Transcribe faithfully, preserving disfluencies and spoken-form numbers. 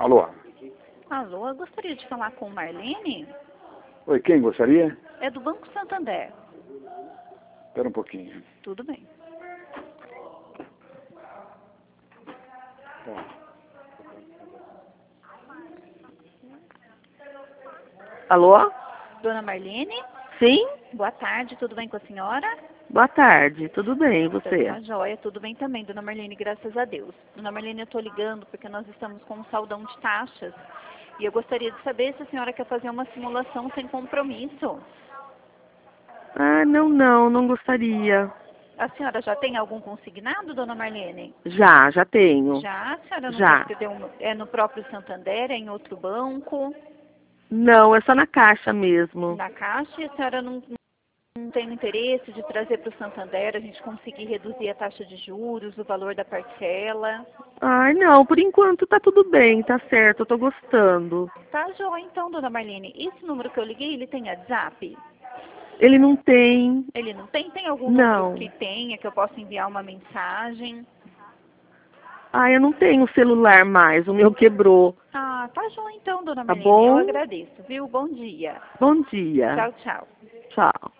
Alô? Alô, eu gostaria de falar com Marlene. Oi, quem gostaria? É do Banco Santander. Espera um pouquinho. Tudo bem. Tá. Alô? Dona Marlene? Sim? Boa tarde, tudo bem com a senhora? Boa tarde, tudo bem, e Então, você? tá joia, tudo bem também, Dona Marlene, graças a Deus. Dona Marlene, eu estou ligando porque nós estamos com um saldão de taxas e eu gostaria de saber se a senhora quer fazer uma simulação sem compromisso. Ah, não, não, não gostaria. A senhora já tem algum consignado, Dona Marlene? Já, já tenho. Já? A senhora não Já. quer que dê um, é no próprio Santander, é em outro banco, Não, é só na caixa mesmo. na Caixa, e a senhora não, não tem interesse de trazer para o Santander, a gente conseguir reduzir a taxa de juros, o valor da parcela? Ai, não, por enquanto tá tudo bem, tá certo, eu tô gostando. Tá joia então, Dona Marlene. Esse número que eu liguei, ele tem WhatsApp? Ele não tem, Ele não tem? Tem algum número não. que tenha, que eu possa enviar uma mensagem? Ah, eu não tenho celular mais, o meu quebrou. Ah, tá joia então, Dona Tá Marlene. Eu bom? agradeço, viu? Bom dia. Bom dia. Tchau, tchau. Tchau.